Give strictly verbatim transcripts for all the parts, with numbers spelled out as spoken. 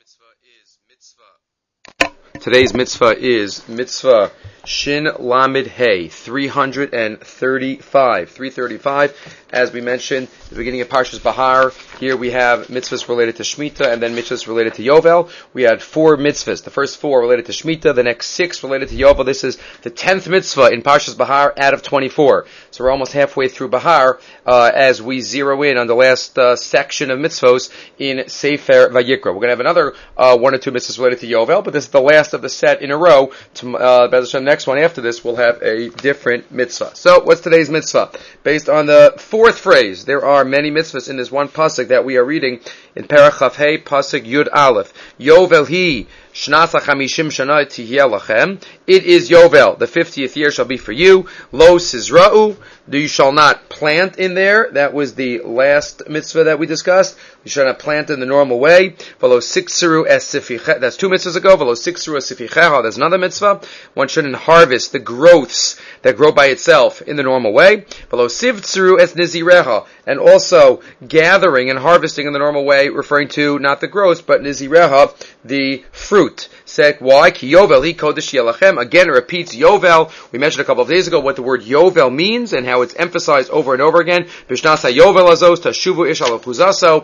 mitzvah is mitzvah. Today's mitzvah is mitzvah Shin Lamed Hey, three thirty-five. three thirty-five, as we mentioned, the beginning of Parshas Bahar. Here we have mitzvahs related to Shemitah and then mitzvahs related to Yovel. We had four mitzvahs. The first four related to Shemitah, the next six related to Yovel. This is the tenth mitzvah in Parshas Bahar out of twenty-four. So we're almost halfway through Bahar uh, as we zero in on the last uh, section of mitzvos in Sefer Vayikra. We're going to have another uh, one or two mitzvahs related to Yovel, but this is the last of the set in a row. To, uh, the next one after this will have a different mitzvah. So what's today's mitzvah? Based on the fourth phrase, there are many mitzvahs in this one pasuk that we are reading in Perach Chaf Hey, pasuk Yud Aleph. Yovel hi Shnasa Chamishim Shana Tihya Lachem. It is Yovel. The fiftieth year shall be for you. Lo Sizra'u. You shall not plant in there. That was the last mitzvah that we discussed. You shall not plant in the normal way. Velo Siksiru Es Sifichecha. That's two mitzvahs ago. Velo Siksiru Es Sifichecha. That's another mitzvah. One shouldn't harvest the growths that grow by itself in the normal way. Velo Sivtsiru Es Nizirecha. And also gathering and harvesting in the normal way, referring to not the growths, but Nizirecha, the fruit. Said why? Ki Yovel hi kodesh yelachem. Again, it repeats Yovel. We mentioned a couple of days ago what the word Yovel means and how it's emphasized over and over again. Bishnasa Yovel azos tashuvu ish ala puzaso.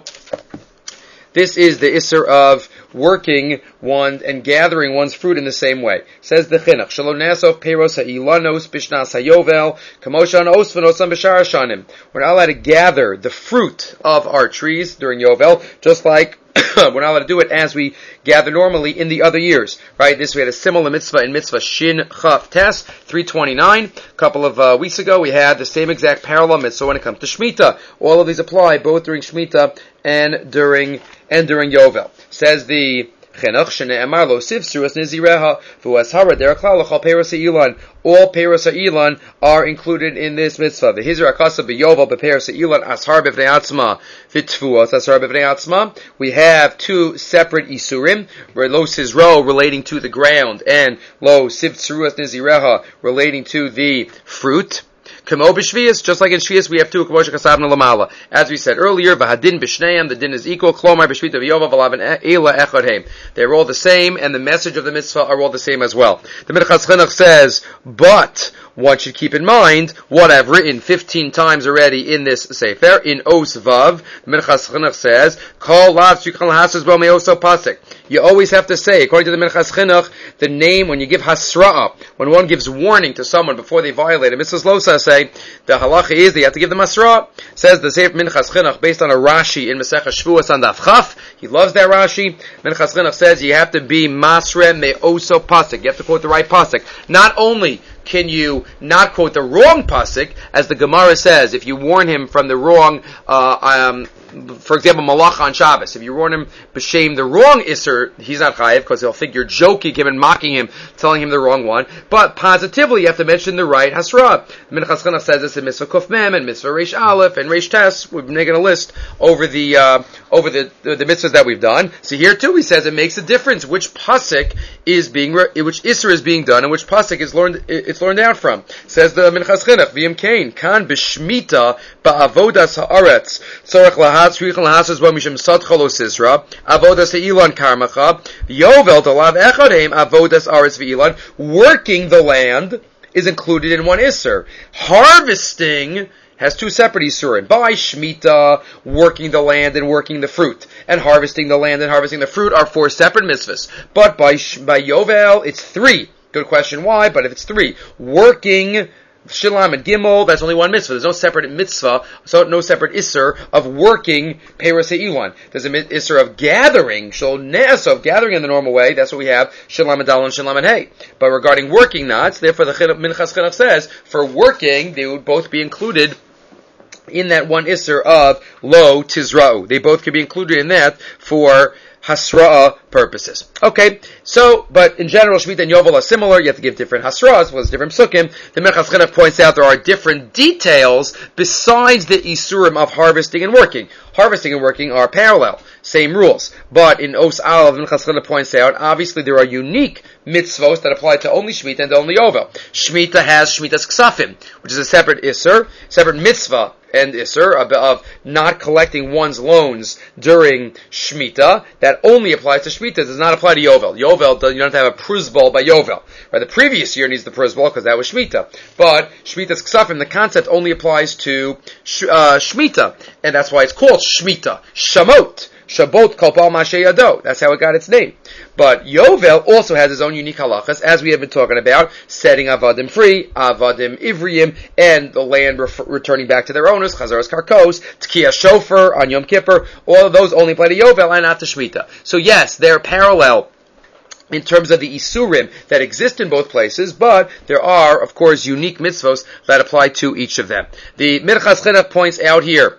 This is the isser of working one and gathering one's fruit in the same way. Says the Chinuch, Shalom Nasov Peiros Ha'ilanos Bishnas HaYovel Kamoshan Osvanosam Bishar Shanim. We're not allowed to gather the fruit of our trees during Yovel, just like we're not allowed to do it as we gather normally in the other years, right? This we had a similar mitzvah in mitzvah Shin Chaf Tes three twenty-nine. A couple of uh, weeks ago, we had the same exact parallel mitzvah when it comes to Shemitah. All of these apply both during Shemitah and during and during Yovel. Says the Chinuch, Shene'emar lo sivsru es nizireha v'u'ashara derech klal l'chol peiros ha'ilan. All peiros ha'ilan are included in this mitzvah. The hizra akasa b'yovel b'peiros ha'ilan ashar b'vnei atzma v'tfuos ashar b'vnei atzma. We have two separate isurim, where lo sizro relating to the ground and lo sivsru es nizireha relating to the fruit. Kamo b'shvius, just like in Shvius, we have two. Kamo shekasavna lamala. As we said earlier, v'hadin b'shneim, the din is equal. Klomar b'shvita v'yova v'lavan eila echad heim. They're all the same, and the message of the mitzvah are all the same as well. The Minchas Chinuch says, but one should keep in mind what I've written fifteen times already in this sefer in Os Vav. The Minchas Chinuch says, Kol lav tzukal hasas bo meoso pasik. You always have to say, according to the Minchas Chinuch, the name when you give hasra'ah, when one gives warning to someone before they violate a mitzvah's losa, say the halacha is that you have to give them hasra'ah. Says the Sefer Minchas Chinuch based on a Rashi in Masechah Shvuos on Daf Chaf. He loves that Rashi. Minchas Chinuch says you have to be masre meoso pasik. You have to quote the right pasik. Not only can you not quote the wrong pasuk, as the Gemara says, if you warn him from the wrong, uh, um, for example, malacha on Shabbos, if you warn him b'shem the wrong isser, he's not chayiv because he'll think you're joking him and mocking him, telling him the wrong one. But positively, you have to mention the right hasra. Minchas Chinuch says this in Mitzvah Kuf Mem and Mitzvah Reish Aleph and Reish Tes. We've been making a list over the uh, over the, the the mitzvahs that we've done. So here too, he says it makes a difference which pasuk is being which isser is being done and which pasuk is learned. It's learned out from. Says the Minchas Chinuch, V'im Kain, Kan b'shmita ba'avodas ha'aretz, tzorech lahat tzrichel lahasas bo mishum sadcha lo sisra, avodas ha'ilan karmacha, yovel dalav echadheim avodas aretz v'ilan. Working the land is included in one isser. Harvesting has two separate isurim. By Shemitah, working the land and working the fruit. And harvesting the land and harvesting the fruit are four separate mitzvahs. But by, by Yovel, it's three. Good question why, but if it's three, working Shilam and Gimel, that's only one mitzvah. There's no separate mitzvah, so no separate isser of working Peiros Ha'ilan. There's a isser of gathering, Shal Ne'as, of gathering in the normal way. That's what we have, Shilam and Dal and Shilam and Hay. But regarding working not, therefore the Minchas Chinuch says, for working, they would both be included in that one isser of Lo Tizra'u. They both could be included in that for hasra'ah purposes. Okay, so, but in general, Shemitah and Yovel are similar. You have to give different hasra'ahs, well, different psukim. The Minchas Chinuch points out there are different details besides the isurim of harvesting and working. Harvesting and working are parallel, same rules. But in Os Aleph, Minchas Chinuch points out, obviously there are unique mitzvos that apply to only Shemitah and only Yovel. Shemitah has Shemitah's Ksafim, which is a separate isur, separate mitzvah, and isur of, of not collecting one's loans during Shemitah. That that only applies to Shemitah, does not apply to Yovel. Yovel, you don't have to have a pruzbal by Yovel. Right? The previous year needs the pruzbal because that was Shemitah. But Shemitah's Ksafim, the concept only applies to uh, Shemitah. And that's why it's called Shemitah. Shamot. Shabot Kopal Mashe Yado. That's how it got its name. But Yovel also has his own unique halachas, as we have been talking about, setting Avadim free, Avadim Ivriim, and the land ref- returning back to their owners, Chazaras Karkos, Tkiya Shofar on Yom Kippur. All of those only apply to Yovel and not to Shemitah. So yes, they're parallel in terms of the Isurim that exist in both places, but there are, of course, unique mitzvos that apply to each of them. The Minchas Chinuch points out here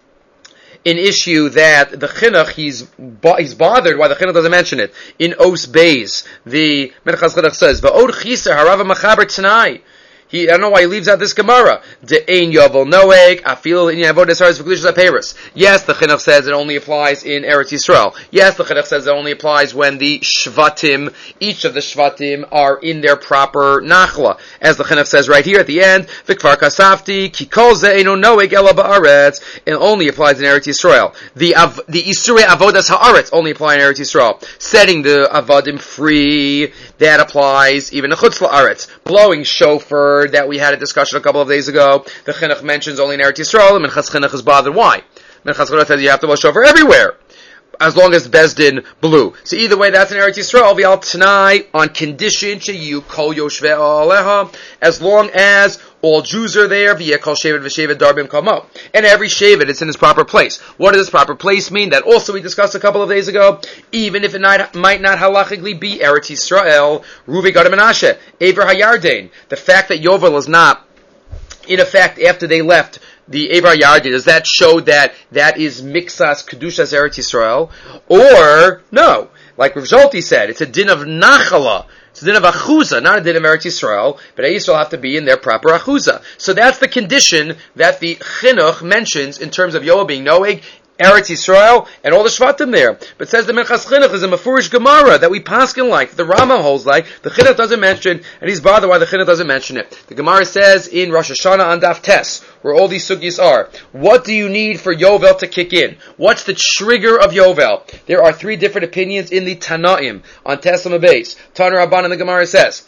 an issue that the Chinuch, he's he's bothered why the Chinuch doesn't mention it. In Os Beis, the Minchas Chinuch says, V'od chiser harava machaber t'nai. He, I don't know why he leaves out this Gemara. De'ein yovel noeg, afil in yavod esaris v'klishas aperis. Yes, the Chinuch says it only applies in Eretz Yisrael. Yes, the Chinuch says it only applies when the Shvatim, each of the Shvatim, are in their proper Nachla. As the Chinuch says right here at the end, V'kvar kasafti, ki kol ze'eino noeg ela ba'aretz. It only applies in Eretz Yisrael. The, av, the Isurei avodas ha'aretz only apply in Eretz Yisrael. Setting the Avadim free, that applies even to Chutz la'aretz. Blowing shofar, that we had a discussion a couple of days ago. The Chinuch mentions only in Eretz Yisrael, and Minchas Chinuch is bothered. Why? Minchas Chinuch says you have to blow shofar everywhere, as long as Bezdin blew. So either way, that's in Eretz Yisrael, v'al t'nai, on condition sheyu kol yoshvei aleha, as long as all Jews are there, v'yeh kol shevet v'shevet darbim kamo. And every shevet, it's in its proper place. What does its proper place mean? That also we discussed a couple of days ago. Even if it not, might not halachically be Eretz Yisrael, Ruvi Gad Menashe, Ever HaYarden. The fact that Yovel is not, in effect, after they left the Evar Yarden, does that show that that is Mixas Kedushas Eretz Yisrael? Or, no. Like Rav Zolti said, it's a din of Nachala. It's a din of Achuza, not a din of Eretz Yisrael, but they still have to be in their proper Achuza. So that's the condition that the Chinuch mentions in terms of Yovel being Noeg, Eretz Yisrael, and all the Shvatim there. But it says the Minchas Chinuch is a Mefurish Gemara that we paskin like, the Rama holds like, the Chinuch doesn't mention, and he's bothered why the Chinuch doesn't mention it. The Gemara says in Rosh Hashanah on Daf Tes, where all these sugyas are, what do you need for Yovel to kick in? What's the trigger of Yovel? There are three different opinions in the Tanaim on Tes Amud Beis. Tana Rabban and the Gemara says,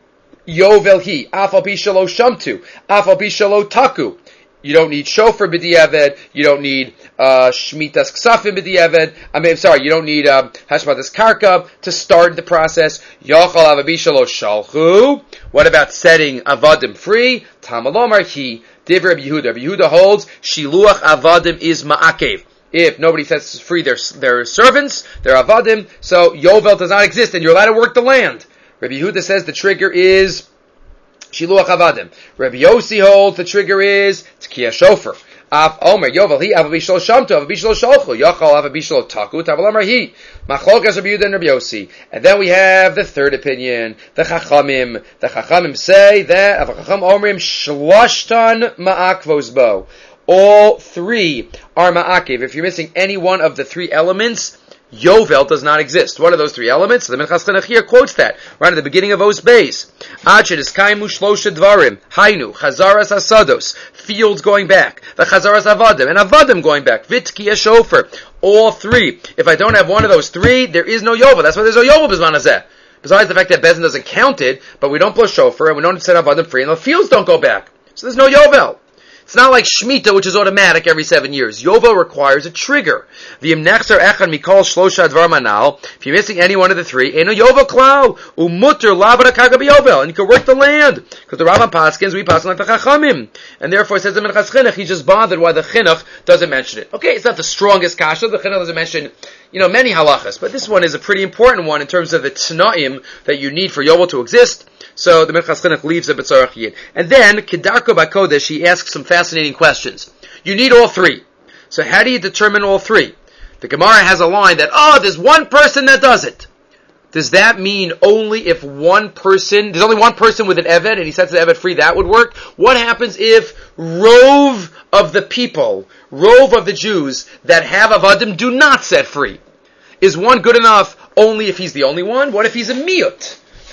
Yovel hi, afal pi shelo shamtu, afal pi shelo taku. You don't need shofar b'di'eved. You don't need uh, shmitas ksafim b'di'eved. I mean, I'm sorry, you don't need uh, hashmatas karka to start the process. Yachal avabi shelo shalchu. What about setting avadim free? Tamalomar hi divrei Rabbi Yehuda. Rabbi Yehuda holds shiluach avadim is ma'akev. If nobody sets free their their servants, their avadim, so Yovel does not exist, and you're allowed to work the land. Rabbi Yehuda says the trigger is Shiluach Avadim. Rabbi Yossi holds the trigger is Tkiya Shofar. Af Omer Yovel hi Avabi Shlo Shamtu Avabi Shlo Sholchu Yachal Avabi Shlo Taku Tavalam Hi Machlok Rabbi Yehuda and Rabbi Yossi. And then we have the third opinion, the Chachamim. The Chachamim say that Av Chacham Omrim Shloshtan Ma'akvos Bo. All three are Ma'akev. If you're missing any one of the three elements, Yovel does not exist. What are those three elements? The Minchas Chinuch here quotes that right at the beginning of Os Beis. Achid is kaimu shlosha dvarim. Hainu chazaras asados. Fields going back. The chazaras avadim and avadim going back. Vitkiya shofar. All three. If I don't have one of those three, there is no Yovel. That's why there's no Yovel b'zman hazeh. Besides the fact that Bezin doesn't count it, but we don't blow shofar and we don't set avadim free, and the fields don't go back. So there's no Yovel. It's not like Shemitah, which is automatic every seven years. Yovel requires a trigger. The Imnechzer Echan Mikol Shlosha Dvar Manal. If you're missing any one of the three, Eno Yovel Klau Umutter Lavada Karka Yovel, and you can work the land because the Rambam Paskins we pass like the Chachamim, and therefore it says the Minchas Chinuch. He's just bothered why the Chinuch doesn't mention it. Okay, it's not the strongest kasha. The Chinuch doesn't mention, you know, many halachas, but this one is a pretty important one in terms of the Tanaim that you need for Yovel to exist. So the Minchas Chinuch leaves the B'tzarach Yid. And then, Kedarko Bakodesh, he asks some fascinating questions. You need all three. So how do you determine all three? The Gemara has a line that, oh, there's one person that does it. Does that mean only if one person, there's only one person with an Eved, and he sets the Eved free, that would work? What happens if rove of the people, rove of the Jews that have Avadim do not set free? Is one good enough only if he's the only one? What if he's a miyut?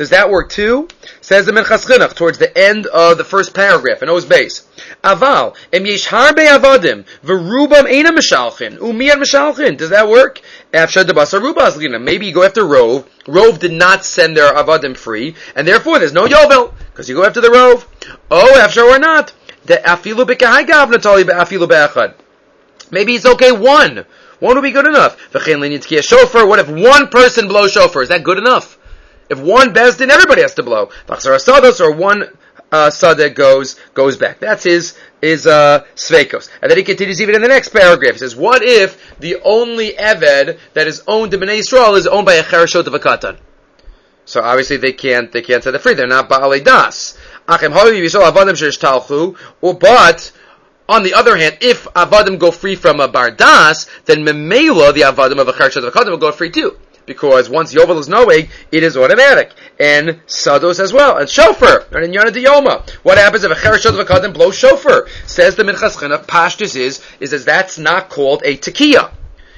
Does that work too? Says the Minchas Chinuch towards the end of the first paragraph in O's base. Aval em yesh harbe avadim v'rubam eina mishalchin u'miyad mishalchin. Does that work? Afshad debasa ruba azlina. Maybe you go after Rov. Rov did not send their avadim free, and therefore there's no yovel because you go after the Rov. Oh, afshar or not? The afilu b'kahai gav natali be'afilu be'achad. Maybe it's okay one. One would be good enough. Shofar. What if one person blows shofar? Is that good enough? If one bezdin, everybody has to blow. Or one uh, sadeh goes goes back. That's his his uh, sveikos. And then he continues even in the next paragraph. He says, what if the only eved that is owned in Bnei Yisrael is owned by a chereshot of a katan? So obviously they can't they can't set it free. They're not ba'alei das. Or but on the other hand, if avadim go free from a bardas, then memela, the avadim of a chereshot of a katan, will go free too. Because once yovel is knowing, it is automatic. And sados as well. And shofar. And in Yana Diyoma. What happens if a chereshot of a katan blows shofar? Says the Minchas Chinuch, pashtus is, is that that's not called a tekiah.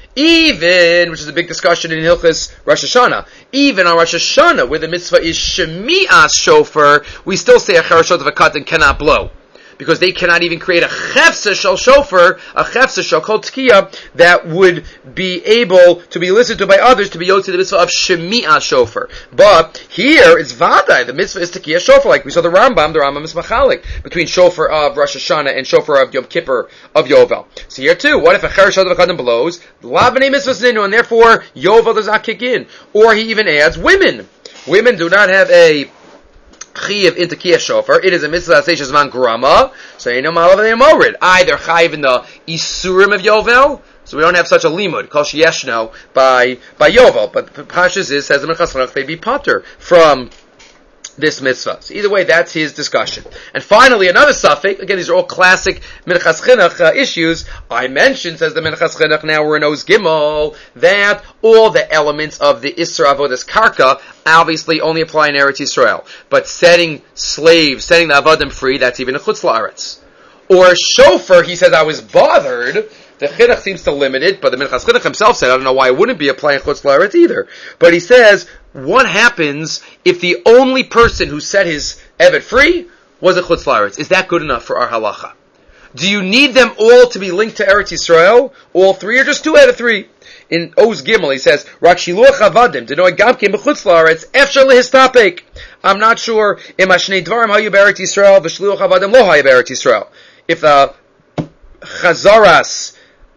Even, which is a big discussion in Hilchos Rosh Hashanah, even on Rosh Hashanah, where the mitzvah is shemi'as shofar, we still say a chereshot of a katan cannot blow. Because they cannot even create a chefsa shel shofar, a chefsa shel kol tekiah, that would be able to be listened to by others to be yotze the mitzvah of shemi'ah shofar. But here it's vadai, the mitzvah is tekiah shofar, like we saw the Rambam, the Rambam is machalik, between shofar of Rosh Hashanah and shofar of Yom Kippur of Yovel. So here too, what if a chereshot of a katan blows, la b'nei mitzvah zinu, and therefore Yovel does not kick in? Or he even adds women. Women do not have a Chiv into Kiyah Shofar. It is a mitzvah that says Shazman Grama. So you know Malav they morid. Either Chayiv in the Isurim of Yovel. So we don't have such a limud called Sheyeshno by by Yovel. But Pashas is says the Minchas Chinuch they be potter from this mitzvah. So either way, that's his discussion. And finally, another suffix. Again, these are all classic Minchas Chinuch uh, issues. I mentioned, says the Minchas Chinuch, now we're in Oz Gimel, that all the elements of the Isra Avodas Karka obviously only apply in Eretz Yisrael. But setting slaves, setting the Avadim free, that's even in Chutz La'aretz. Or shofar, he says, I was bothered. The Chinuch seems to limit it, but the Minchas Chinuch himself said, I don't know why it wouldn't be applying Chutz La'aretz either. But he says, what happens if the only person who set his Evet free was a Chutz La'aretz? Is that good enough for our halacha? Do you need them all to be linked to Eretz Yisrael? All three, or just two out of three? In Oz Gimel, he says, Rak shiluach avadim, denoy gamkim b'chutz la'aretz, efshar lehistapek. I'm not sure, im hashnei dvarim hayu b'Eretz Yisrael, v'shluach avadim lo hayu b'Eretz Yisrael. If the chazaras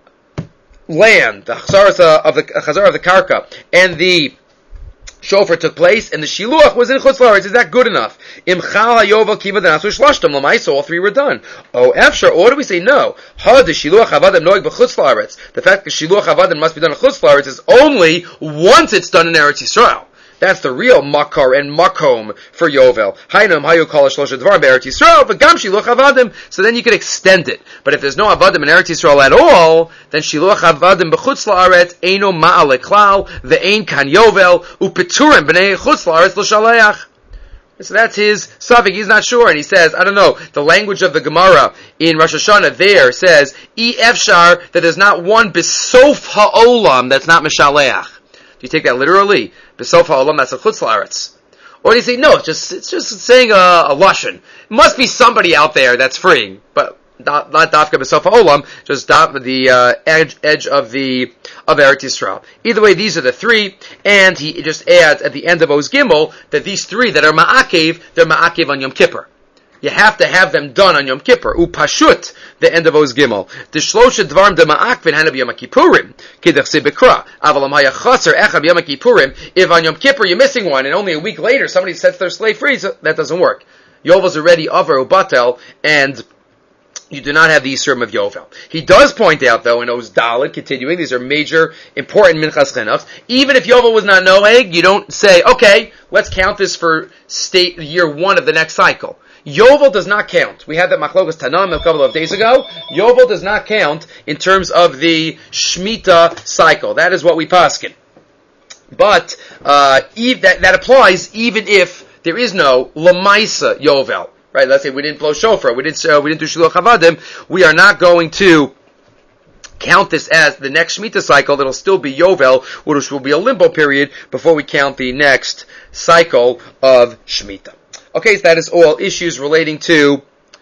land, the chazaras of the chazar of the karka, and the shofar took place, and the shiluach was in Chutz La'aretz, is that good enough? Im chal hayovel kiva denasu shlashtam l'maisa, all three were done. Oh, efshar, or do we say no? Ha, the shiluach avadim noig b'chutz la'aretz. The fact that shiluach avadim must be done in Chutz La'aretz is only once it's done in Eretz Yisrael. That's the real makar and makom for Yovel. Hainam hayu kol shlosha dvar be'Eretz Yisrael, but gam shiluach avadim. So then you could extend it. But if there's no avadim in Eretz Yisrael at all, then shiluach avadim b'chutz la'aretz eino ma'ale klal ve'ein kan Yovel u'peturim b'nei chutz la'aretz l'shaleach. So that's his suffix. He's not sure, and he says, I don't know, the language of the Gemara in Rosh Hashanah there says, E efshar, that there's not one besof ha'olam that's not mishaleach. Do you take that literally? Besof ha'olam, that's a chutz la'aretz. Or do you say, no, it's just, it's just saying a, a lashon. It must be somebody out there that's freeing, but not, not dafka besof ha'olam, just daf, the uh, edge, edge of the of Eretz Yisrael. Either way, these are the three, and he just adds at the end of Oz Gimel that these three that are ma'akev, they're ma'akev on Yom Kippur. You have to have them done on Yom Kippur. Upashut, the end of Oz Gimel. The shlosha dvarim de ma'akvin hana b'Yom Kippurim, kidach se bekra. Avalam haya chaser echad b'Yom Kippurim. If on Yom Kippur you're missing one, and only a week later somebody sets their slave free, so that doesn't work. Yovel's already over ubatel, and you do not have the Yisurim of Yovel. He does point out, though, in Oz Dalet, continuing, these are major, important Minchas Chinuchs. Even if Yovel was not Noeg, you don't say, okay, let's count this for state year one of the next cycle. Yovel does not count. We had that Machlokas Tanam a couple of days ago. Yovel does not count in terms of the Shemitah cycle. That is what we paskin. But uh, that, that applies even if there is no Lamaisa Yovel. Right? Let's say we didn't blow shofar, we didn't uh, we didn't do shiluach havadim. We are not going to count this as the next Shemitah cycle, it'll still be Yovel, which will be a limbo period before we count the next cycle of Shemitah. Okay, so that is all issues relating to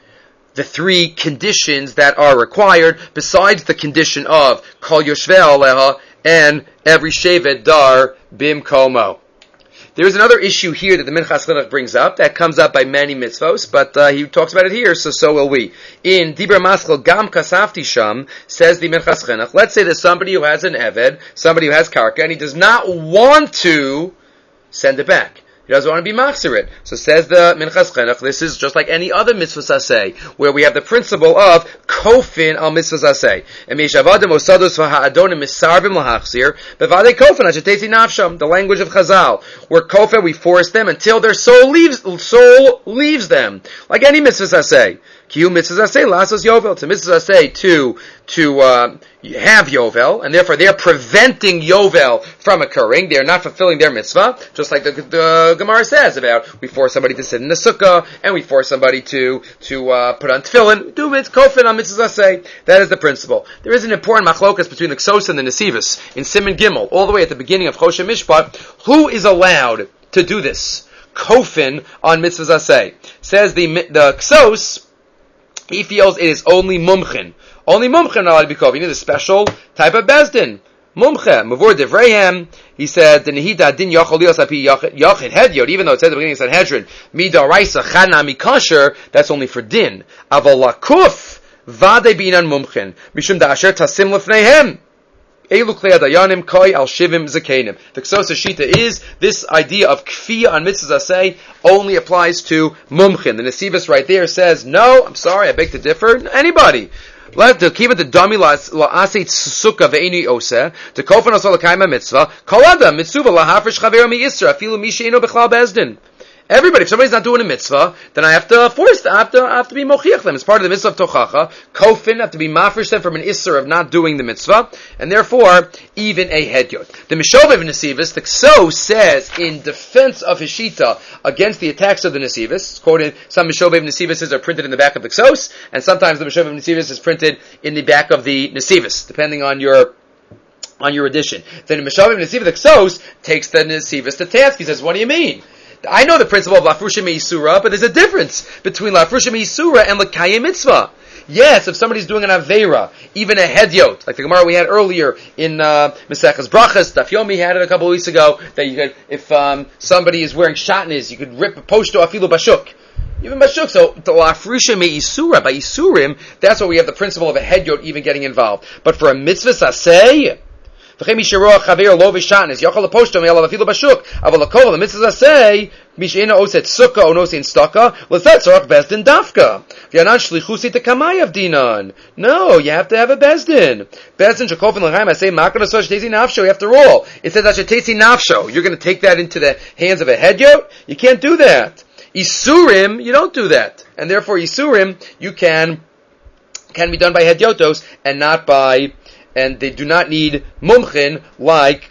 the three conditions that are required, besides the condition of Kol Yoshvei Aleha and every Shevet Dar Bimkomo. There is another issue here that the Minchas Chinuch brings up that comes up by many mitzvos, but uh, he talks about it here, so so will we. In Dibra Maschel Gam Kasafti Sham, says the Minchas Chinuch, let's say there's somebody who has an Eved, somebody who has Karka, and he does not want to send it back. He doesn't want to be machzir it. So says the Minchas Chinuch, this is just like any other mitzvah saseh, where we have the principle of kofin al mitzvah saseh. And meishavadim osados v'ha'adonim misarvim lahachzir, bevadei kofin ashetesi nafsham, the language of Chazal, where kofin we force them until their soul leaves, soul leaves them. Like any mitzvah saseh. Kiyu mitzvah saseh, lasos yovel. It's a mitzvah saseh to, to, uh, have Yovel, and therefore they're preventing Yovel from occurring. They're not fulfilling their mitzvah, just like the, the Gemara says about we force somebody to sit in the sukkah, and we force somebody to to uh, put on tefillin. Do mitzvah kofin on mitzvah say. That is the principle. There is an important machlokas between the Ksos and the Nesivos in Siman Gimel, all the way at the beginning of Choshen Mishpat. Who is allowed to do this? Kofin on mitzvah say. Says the the Ksos, he feels it is only mumchin. Only mumche not allowed to be kofin. You need a special type of bezdin. Mumche, mavur devrehem. He said the nehida din yachol lios api yachid hedyot. Even though it says at the beginning of Sanhedrin midaraisa chana mikasher, that's only for din. Aval lakuf vade binan mumchen mishum da'asher tasim lefneihem. Elu klei adayanim koi al shivim zakenim. The Ksos Shita is this idea of kfiyah on mitzvah zaseh only applies to mumchen. The Nesivos right there says no. I'm sorry, I beg to differ. Anybody. Let to keep it the dummy la asit sukkah ve'ini oseh to kofan osol l'kaima mitzvah kol adam mitzvah lahafresh chaver mi yisra afilu mi she'eno bechlal bezdin. Everybody, if somebody's not doing a mitzvah, then I have to force, I have to, I have to be mochiach them. It's part of the mitzvah of tochacha. Kofin, I have to be mafresh them from an isser of not doing the mitzvah, and therefore, even a hedyot. The Mishovev Nesivos, the Kso says in defense of his shita against the attacks of the Nesivos, quoted, some Mishovev Nesivos are printed in the back of the Ksos, and sometimes the Mishovev Nesivos is printed in the back of the Nesivos, depending on your on your edition. Then the Mishovev Nesivos, the Ksos, takes the Nesivos to task. He says, what do you mean? I know the principle of Lafrusha Me'isura, but there's a difference between Lafrusha Me'isura and L'Kayim Mitzvah. Yes, if somebody's doing an Aveira, even a Hedyot, like the Gemara we had earlier in uh, Mesechus Brachas, Daf Yomi had it a couple of weeks ago, that you could, if um, somebody is wearing shatnez, you could rip a poshto afilu bashuk. Even bashuk. So, the Lafrusha Me'isura, by Isurim, that's where we have the principle of a Hedyot even getting involved. But for a Mitzvah Saseh, V'chem misheroach chaver lo v'shatnez yachol leposhto me'alav afilu bashuk aval lakol the mitzvah say misheina oset sukkah o nosin staka l'zet tzorach bezdin dafka v'yanan shlichusi tekamayav dinan. No, you have to have a bezdin. Bezdin shekofin l'chaim. I say makar l'sosh shetezi nafsho. After all, it says that shetezi nafsho. You're going to take that into the hands of a hedyot? You can't do that. Isurim, you don't do that, and therefore Isurim you can can be done by hedyotos and not by. And they do not need mumchin like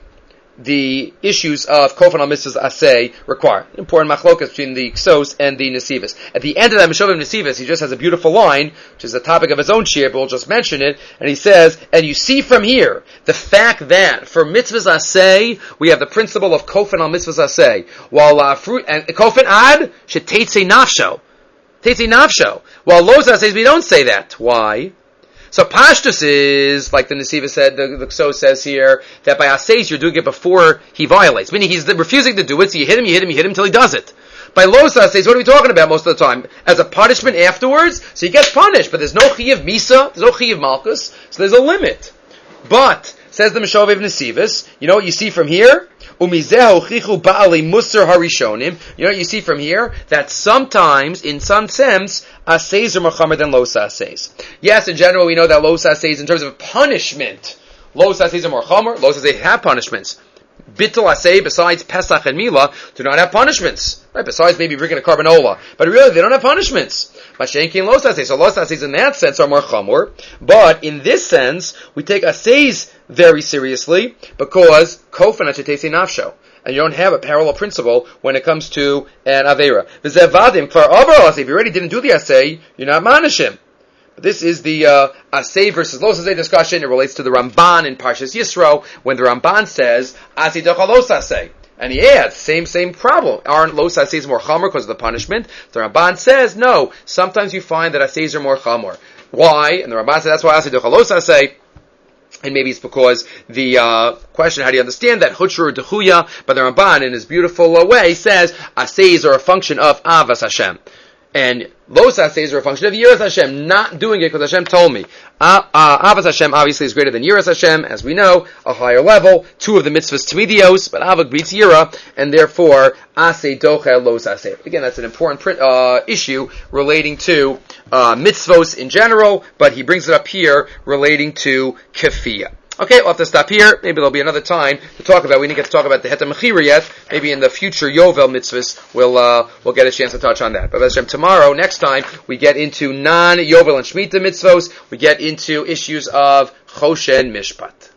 the issues of kofan al mitzvahs aseh require. Important machlokas between the Ksos and the Nesivos. At the end of that Mishovev Nesivos, he just has a beautiful line, which is the topic of his own shir, but we'll just mention it, and he says, and you see from here, the fact that for mitzvahs aseh, we have the principle of kofan al mitzvahs aseh, while uh, fruit, and kofan ad, shetetze nafsho. Tetze nafsho. While los asehs, we don't say that. Why? So Pashtus is, like the Nesiva said, the, the Kso says here, that by Aseis you're doing it before he violates. Meaning he's refusing to do it, so you hit him, you hit him, you hit him until he does it. By Los Aseis, what are we talking about most of the time? As a punishment afterwards? So he gets punished, but there's no Chiyav Misa, there's no Chiyav Malchus, so there's a limit. But, says the Mishovev Nesivos, you know what you see from here? You know what you see from here? That sometimes, in some sense, aseis are more chamer than los aseis. Yes, in general, we know that los aseis, in terms of punishment, los aseis are more chamer. Los aseis have punishments. Bittul asei, besides Pesach and Mila, do not have punishments. Right? Besides maybe bringing a carbanola. But really, they don't have punishments. Mashenkin los aseis. So los aseis in that sense are more chamer. But in this sense, we take aseis very seriously, because kofan achetesi nafsho. And you don't have a parallel principle when it comes to an Aveira. V'zevadim, kvar avar aseh, if you already didn't do the aseh, you're not manishim. This is the uh, Asay versus Lo Asay discussion. It relates to the Ramban in Parshas Yisro, when the Ramban says, Asay docha lo asay. And he adds, same, same problem. Aren't lo asays more chamor because of the punishment? The Ramban says, no, sometimes you find that asays are more chamor. Why? And the Ramban says, that's why Asay docha lo asay. And maybe it's because the uh, question, how do you understand that? Huchur dechuya, but the Ramban, in his beautiful uh, way, says, asays are a function of Avas Hashem. And Los Asays are a function of Yiras Hashem, not doing it because Hashem told me. Uh, uh, Avas Hashem obviously is greater than Yiras Hashem, as we know, a higher level. Two of the mitzvahs Tmidios, but Avak beats Yira, and therefore, Asay Docha Los Asay. Again, that's an important print, uh, issue relating to uh, mitzvos in general, but he brings it up here relating to Kefiyah. Okay, we'll have to stop here. Maybe there'll be another time to talk about. We didn't get to talk about the Heter Mechira yet. Maybe in the future Yovel mitzvahs, we'll uh, we'll get a chance to touch on that. But Hashem, tomorrow, next time, we get into non-Yovel and Shemitah mitzvahs. We get into issues of Choshen Mishpat.